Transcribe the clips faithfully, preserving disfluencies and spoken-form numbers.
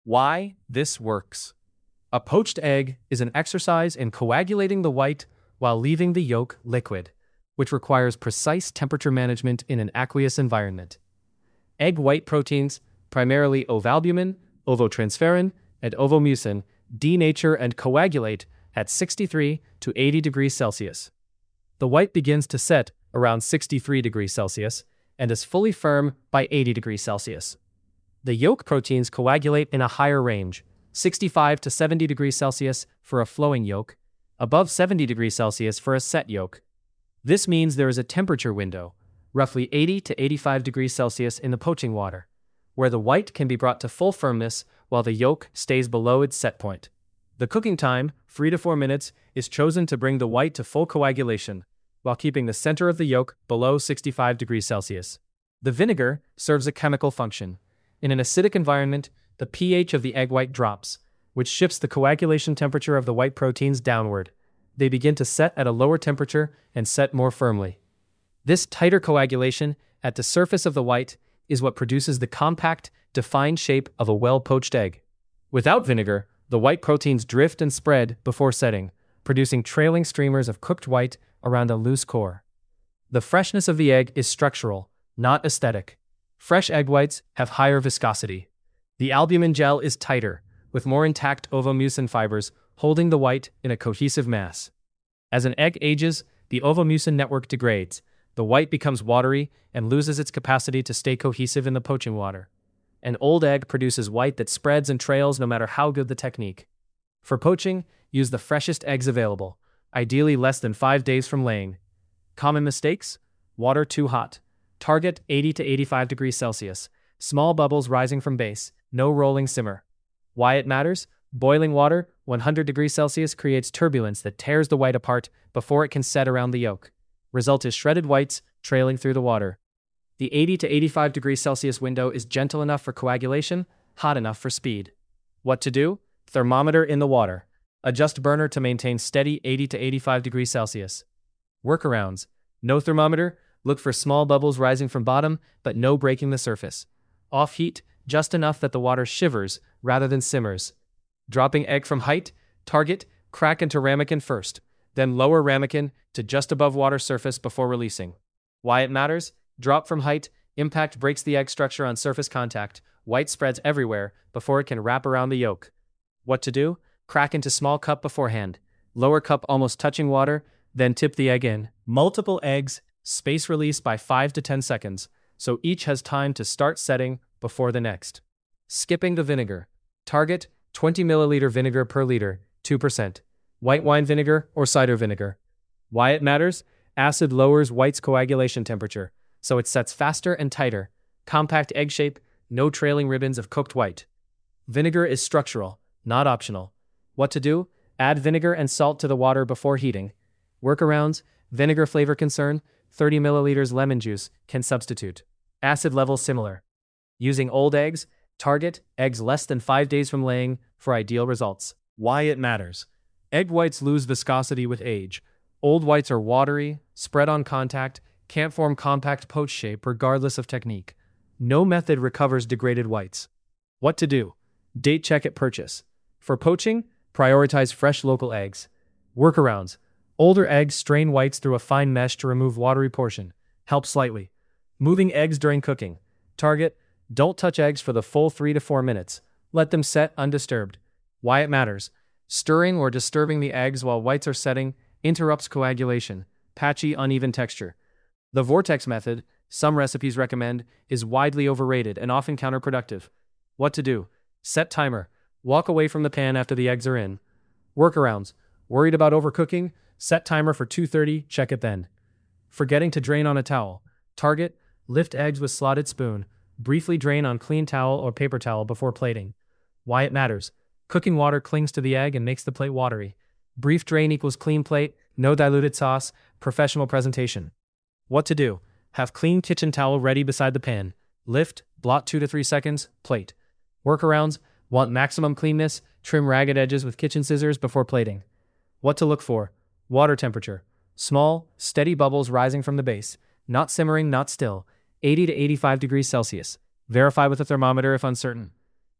Why this works. A poached egg is an exercise in coagulating the white while leaving the yolk liquid, which requires precise temperature management in an aqueous environment. Egg white proteins, primarily ovalbumin, ovotransferrin, and ovomucin, denature and coagulate at sixty-three to eighty degrees Celsius. The white begins to set around sixty-three degrees Celsius and is fully firm by eighty degrees Celsius. The yolk proteins coagulate in a higher range, sixty-five to seventy degrees Celsius for a flowing yolk, above seventy degrees Celsius for a set yolk. This means there is a temperature window, roughly eighty to eighty-five degrees Celsius in the poaching water, where the white can be brought to full firmness while the yolk stays below its set point. The cooking time, three to four minutes, is chosen to bring the white to full coagulation, while keeping the center of the yolk below sixty-five degrees Celsius. The vinegar serves a chemical function. In an acidic environment, the pH of the egg white drops, which shifts the coagulation temperature of the white proteins downward. They begin to set at a lower temperature and set more firmly. This tighter coagulation at the surface of the white is what produces the compact, defined shape of a well-poached egg. Without vinegar, the white proteins drift and spread before setting, producing trailing streamers of cooked white around a loose core. The freshness of the egg is structural, not aesthetic. Fresh egg whites have higher viscosity. The albumin gel is tighter, with more intact ovomucin fibers holding the white in a cohesive mass. As an egg ages, the ovomucin network degrades, the white becomes watery and loses its capacity to stay cohesive in the poaching water. An old egg produces white that spreads and trails no matter how good the technique. For poaching, use the freshest eggs available, ideally less than five days from laying. Common mistakes? Water too hot. Target eighty to eighty-five degrees Celsius. Small bubbles rising from base. No rolling simmer. Why it matters? Boiling water, one hundred degrees Celsius, creates turbulence that tears the white apart before it can set around the yolk. Result is shredded whites trailing through the water. The eighty to eighty-five degrees Celsius window is gentle enough for coagulation, hot enough for speed. What to do? Thermometer in the water. Adjust burner to maintain steady eighty to eighty-five degrees Celsius. Workarounds. No thermometer. Look for small bubbles rising from bottom, but no breaking the surface. Off heat, just enough that the water shivers rather than simmers. Dropping egg from height, target, crack into ramekin first, then lower ramekin to just above water surface before releasing. Why it matters? Drop from height, impact breaks the egg structure on surface contact, white spreads everywhere before it can wrap around the yolk. What to do? Crack into small cup beforehand, lower cup almost touching water, then tip the egg in. Multiple eggs, space release by five to ten seconds, so each has time to start setting before the next. Skipping the vinegar. Target, twenty milliliter vinegar per liter, two percent. White wine vinegar or cider vinegar. Why it matters? Acid lowers white's coagulation temperature, so it sets faster and tighter. Compact egg shape, no trailing ribbons of cooked white. Vinegar is structural, not optional. What to do? Add vinegar and salt to the water before heating. Workarounds, vinegar flavor concern, thirty milliliters lemon juice can substitute. Acid level similar. Using old eggs, target eggs less than five days from laying for ideal results. Why it matters. Egg whites lose viscosity with age. Old whites are watery, spread on contact, can't form compact poach shape regardless of technique. No method recovers degraded whites. What to do? Date check at purchase. For poaching, prioritize fresh local eggs. Workarounds. Older eggs strain whites through a fine mesh to remove watery portion. Help slightly. Moving eggs during cooking. Target, don't touch eggs for the full three to four minutes. Let them set undisturbed. Why it matters. Stirring or disturbing the eggs while whites are setting interrupts coagulation. Patchy, uneven texture. The vortex method, some recipes recommend, is widely overrated and often counterproductive. What to do? Set timer. Walk away from the pan after the eggs are in. Workarounds. Worried about overcooking? Set timer for two thirty, check it then. Forgetting to drain on a towel. Target, lift eggs with slotted spoon. Briefly drain on clean towel or paper towel before plating. Why it matters. Cooking water clings to the egg and makes the plate watery. Brief drain equals clean plate, no diluted sauce, professional presentation. What to do? Have clean kitchen towel ready beside the pan. Lift, blot two to three seconds, plate. Workarounds, want maximum cleanness, trim ragged edges with kitchen scissors before plating. What to look for? Water temperature. Small, steady bubbles rising from the base. Not simmering, not still. eighty to eighty-five degrees Celsius. Verify with a thermometer if uncertain.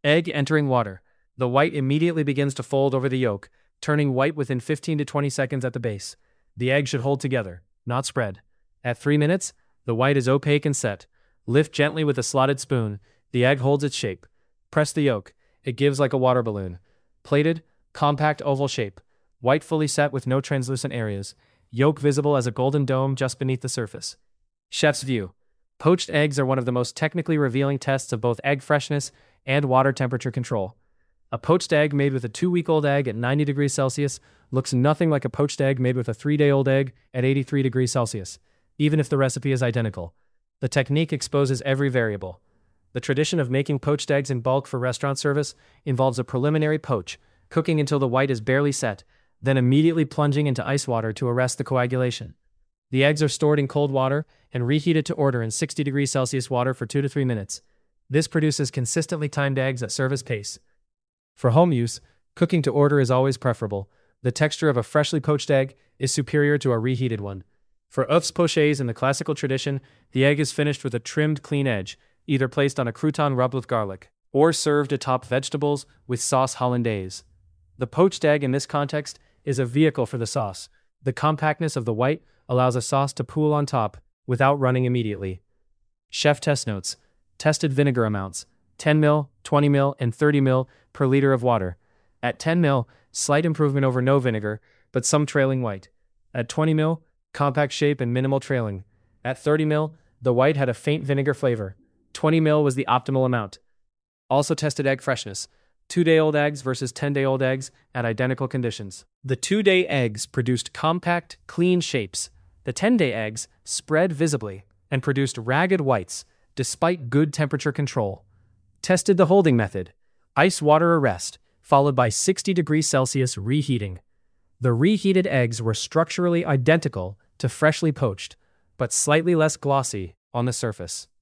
Egg entering water. The white immediately begins to fold over the yolk, turning white within fifteen to twenty seconds at the base. The egg should hold together, not spread. At three minutes, the white is opaque and set. Lift gently with a slotted spoon. The egg holds its shape. Press the yolk. It gives like a water balloon. Plated, compact oval shape. White fully set with no translucent areas. Yolk visible as a golden dome just beneath the surface. Chef's view. Poached eggs are one of the most technically revealing tests of both egg freshness and water temperature control. A poached egg made with a two-week-old egg at ninety degrees Celsius looks nothing like a poached egg made with a three-day-old egg at eighty-three degrees Celsius, even if the recipe is identical. The technique exposes every variable. The tradition of making poached eggs in bulk for restaurant service involves a preliminary poach, cooking until the white is barely set, then immediately plunging into ice water to arrest the coagulation. The eggs are stored in cold water and reheated to order in sixty degrees Celsius water for two to three minutes. This produces consistently timed eggs at service pace. For home use, cooking to order is always preferable. The texture of a freshly poached egg is superior to a reheated one. For œufs pochés in the classical tradition, the egg is finished with a trimmed clean edge, either placed on a crouton rubbed with garlic, or served atop vegetables with sauce hollandaise. The poached egg in this context is a vehicle for the sauce. The compactness of the white allows a sauce to pool on top without running immediately. Chef test notes. Tested vinegar amounts: ten milliliters, twenty milliliters, and thirty milliliters per liter of water. At ten milliliters, slight improvement over no vinegar, but some trailing white. At twenty milliliters, compact shape and minimal trailing. At thirty milliliters, the white had a faint vinegar flavor. twenty milliliters was the optimal amount. Also tested egg freshness. Two-day-old eggs versus ten-day-old eggs at identical conditions. The two-day eggs produced compact, clean shapes. The ten-day eggs spread visibly and produced ragged whites, despite good temperature control. Tested the holding method. Ice water arrest, followed by sixty degrees Celsius reheating. The reheated eggs were structurally identical to freshly poached, but slightly less glossy on the surface.